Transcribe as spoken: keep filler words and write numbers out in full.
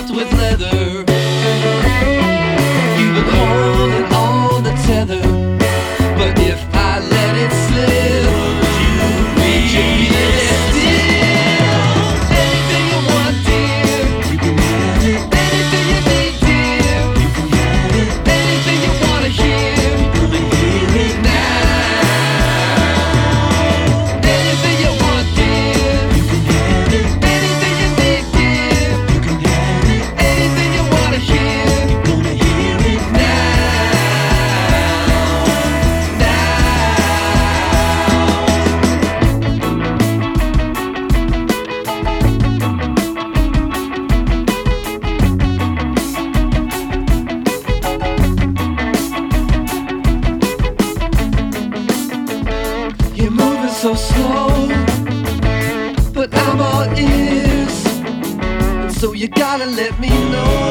soft with leather. You've been holding on the tether, but if I let it slip, would you get it still? Anything you want, dear, you can have it. Anything you need, dear, you can have it. Anything you wanna hear, you're gonna hear it now. Anything you want, dear, you can have it. Anything you need, dear, you can have it. Anything you wanna hear, you're gonna hear it now. You're moving so slow, but I'm all ears, and so you gotta let me know.